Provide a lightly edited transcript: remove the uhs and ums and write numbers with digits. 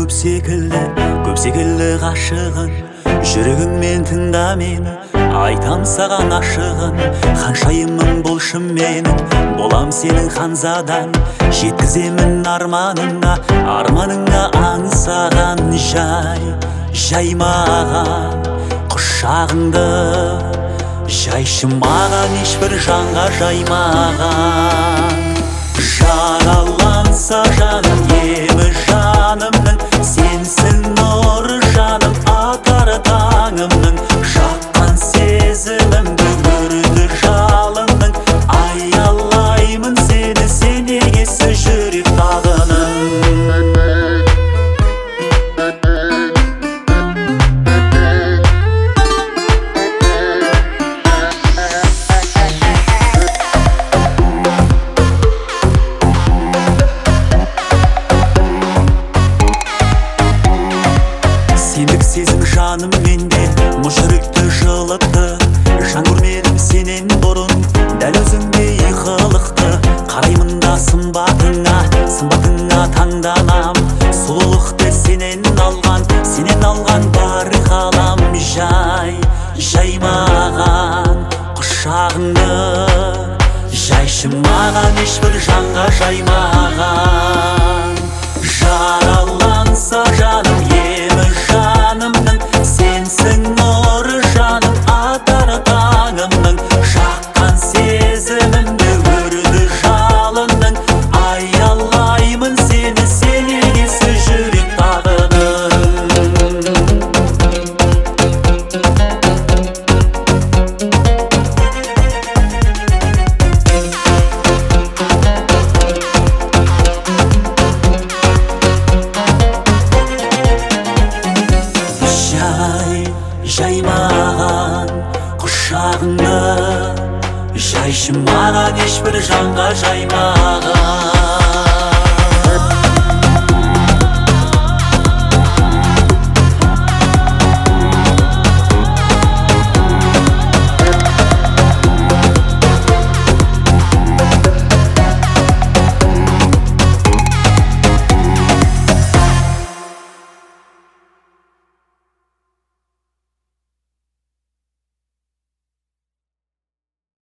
көп секілді ғашығын. Жүрегіңмен тыңда мені, айтам саған ашығын. Ханшайымың болшы менің, болам сенің ханзадаң. Жеткіземін арманыңа аңсаған. Жай маған құшағыңды, жайшы маған ешбір жанға жаймаған. Жараланса жаным, емі жанымның, сенсің нұры жаным, атар таңымның. Жаққан сезімімді көрді жалының, аялаймын сені, сен егесі жүрек тағының. Сендік сезім жаным менде, мұз жүректі жылытты. Жан көрмедім сенен бұрын, дәл өзіңдей қылықты. Қараймын да сымбатыңа таңданам. Сұлулықты сенен алған бар ғалам. Жай маған құшағыңды, жайшы маған ешбір жанға жаймаған. Жараланса жаным, емі жанымның, сенсің нұры жаным, атар таңымның. Жаққан сезімімді көрді жалының, аялаймын сені, сен егесі жүрек тағының. Жай маған құшағыңды, жайшы маған ешбір жанға жаймаған.